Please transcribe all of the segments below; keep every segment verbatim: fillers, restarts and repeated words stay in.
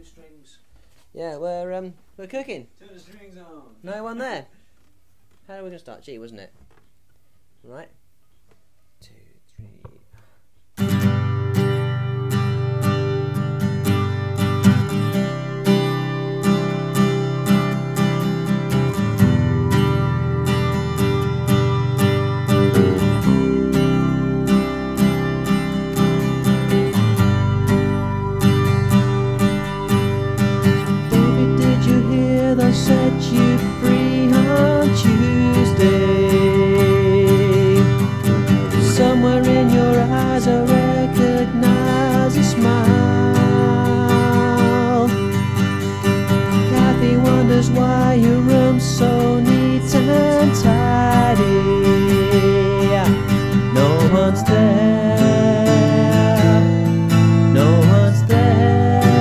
two strings. Yeah, we're um we're cooking. Turn the strings on. No one there. How are we gonna start? G, wasn't it? Right. Two, three. Set you free on Tuesday. Somewhere in your eyes I recognize a smile. Kathy wonders why your room's so neat and tidy. No one's there. No one's there.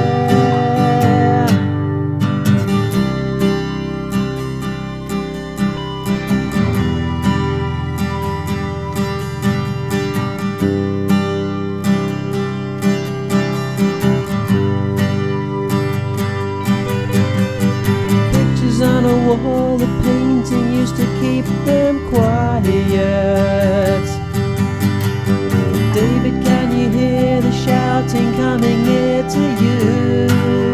On a wall, the painting used to keep them quiet. David, can you hear the shouting coming near to you?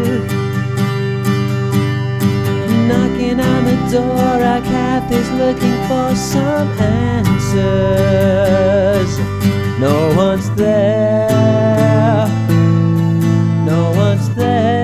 Knocking on the door, our Kathy's looking for some answers. No one's there. No one's there.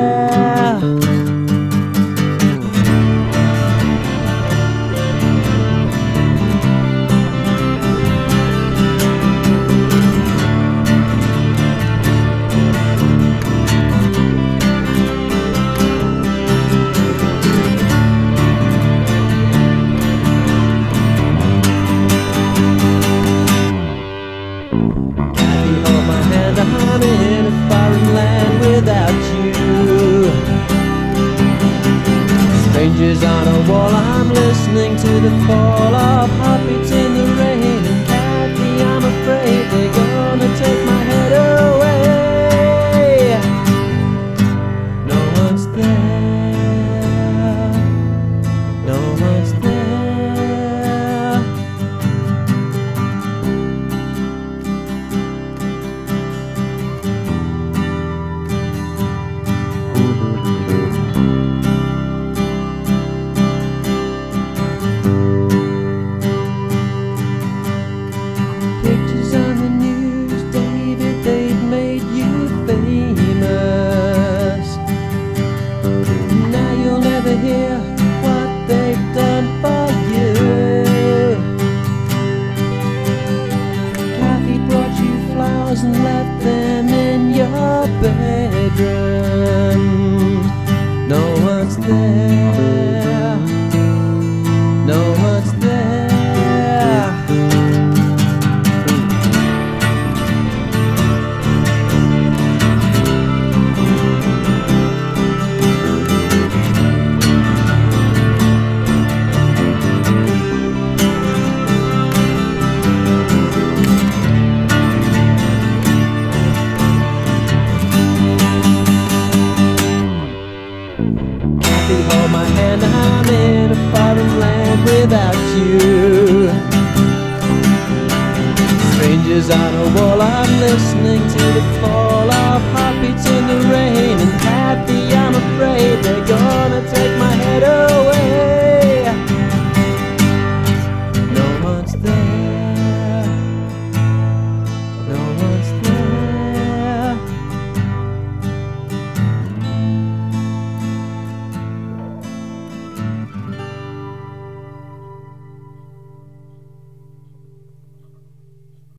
I'm in a foreign land without you. Strangers on a wall, I'm listening to the fall of heartbeats in the rain. And Kathy, I'm afraid they're gonna take my head away. No one's there. No one's there. Pictures on the news, David, they've made you famous. Now you'll never hear what they've done for you. Kathy brought you flowers and left them in your bedroom. No one's there. No one's there. Kathy, hold my hand, I'm in a foreign land without you. Strangers on a wall, I'm listening to the fall of heartbeats in the rain. And Kathy, I'm afraid they're gonna take